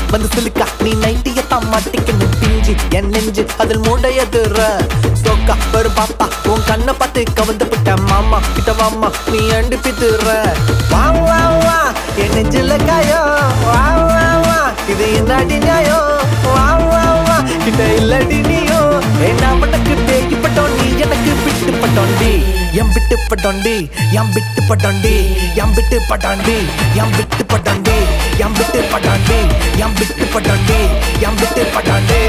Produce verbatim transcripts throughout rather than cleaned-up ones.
வந்து சிலுக்கா நீ நைட்டியத்தான் மாட்டிக்கணும் பிஞ்சு என் நெஞ்சு அதில் மூடையதுற சோக்கா ஒரு பாப்பா உன் கண்ணை பார்த்து கவந்து விட்ட மாமா கிட்ட வாமா நீ அண்டு பித்துற வா வா வா என் நெஞ்சில காயோ வா வா வா இது என்னடி நியாயோ வா வா வா கிட்ட இல்லடி நீயோ என்ன பட்டக்கு பேக்கி பட்டோம் நீ எனக்கு விட்டு பட்டோண்டி எம் விட்டு பட்டோண்டி எம் விட்டு பட்டோண்டி எம் விட்டு பட்டாண்டி எம் விட்டு பட்டாண்டி எம் விட்டு பட்டாண்டி எம் விட்டு பட்டாண்டி எம் விட்டு பட்டாண்டி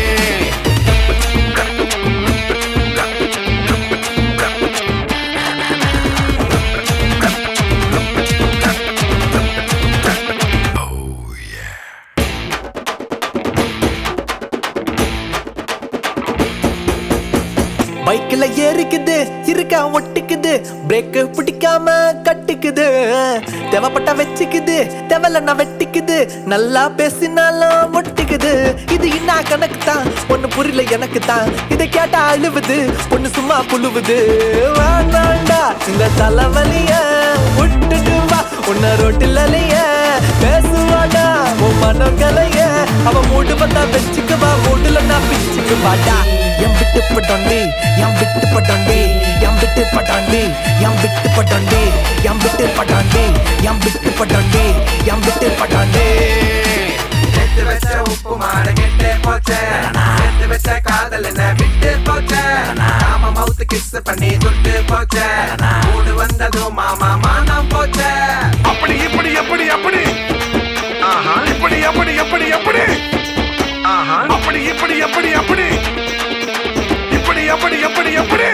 பைக்ல ஏறிக்குது இருக்கா ஒட்டிக்குது பிரேக் பிடிக்காம கட்டிக்குது தேவைப்பட்ட வச்சுக்குது தேவையில்ல வெட்டிக்குது நல்லா பேசினாலும் ஒட்டிக்குது இது என்ன கணக்கு தான் ஒண்ணு புரியல எனக்கு தான் இதை கேட்டா அழுவுது பொண்ணு சும்மா புழுவுது வேண்டாண்டா இந்த தலைவலிய விட்டுட்டு வா உன்ன ரோட்டிலைய பேசுவாடா உன் மனங்களைய அவ மூடு வந்தா வச்சுக்குவா மூடுல நான் பிச்சுக்கு வாடா எம் விட்டு பட்டாண்டி எம் விட்டு பட்டாண்டி எம் விட்டு பட்டாண்டி எம் விட்டு பட்டாண்டி எம் விட்டு பட்டாண்டி எம் விட்டு பட்டாண்டி எம் விட்டு பட்டாண்டி எடுத்து வச்ச உப்பு மாட கெட்டே போச்சே எடுத்து வச்ச காதல் என்ன விட்டு போச்சே நாம மவுத்து கிஸ் பண்ணி துட்டு போச்சே மூடு வந்ததும் மாமா மானம் போச்சே அப்படி இப்படி எப்படி அப்படி ஆஹா இப்படி அப்படி எப்படி எப்படி ஆஹா அப்படி இப்படி எப்படி அப்படி இப்படி அப்படி எப்படி எப்படி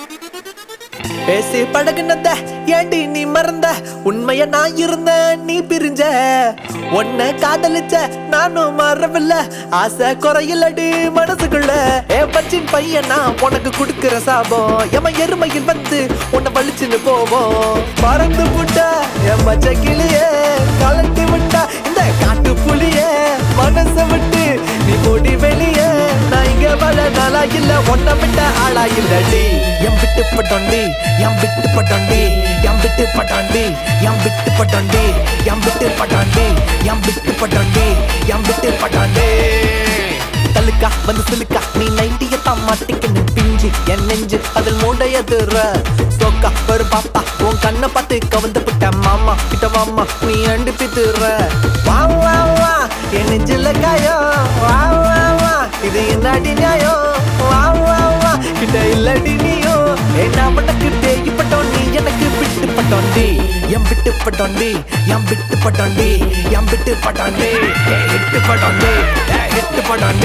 பேசி பழகுனத ஏண்டி நீ மறந்த உண்மைய நான் இருந்த நீ பிரிஞ்ச உன்னை காதலிச்ச நானும் மறவில்ல ஆசை குறையிலடி மனசுக்குள்ள ஏ பச்சின் பையனா உனக்கு கொடுக்கிற சாபம் எம எருமையில் வந்து உன்னை வலிச்சுன்னு போவோம் பறந்து விட்டா என் மச்ச கிளியே கலட்டி விட்டா இந்த காட்டு புளியே மனச விட்டு நீ மூடி வெளியே நான் இங்க வள நாளா இல்ல ஒன்ன விட்ட ஆளா இல்லடி எம் விட்டு பட்டாண்டி எம் விட்டு பட்டாண்டி எம் விட்டு பட்டாண்டி எம் விட்டு பட்டாண்டி எம் விட்டு பட்டாண்டி எம் விட்டு பட்டாண்டி எம் விட்டு பட்டாண்டி தலுக்கா வந்து சிலுக்கா நீ நைட்டியத்தான் மாட்டிக்கணும் பிஞ்சு என் நெஞ்சு அதில் மூடையதுற சோக்கா ஒரு பாப்பா உன் கண்ணை பார்த்து கவந்து விட்ட மாமா கிட்ட வாமா நீ அண்டு பித்துற வா வா வா என் நெஞ்சில காயோ வா வா வா இது என்னடி நியாயோ வா வா வா கிட்ட இல்லடி நீயோ என்ன பட்டக்கு தேக்கி பட்டோம் நீ எனக்கு விட்டு பட்டோண்டி எம் விட்டு பட்டோண்டி எம் விட்டு பட்டோண்டி எம் விட்டு பட்டாண்டி ஹிட்டு பட்டோண்டி ஹிட்டு பட்டோண்டி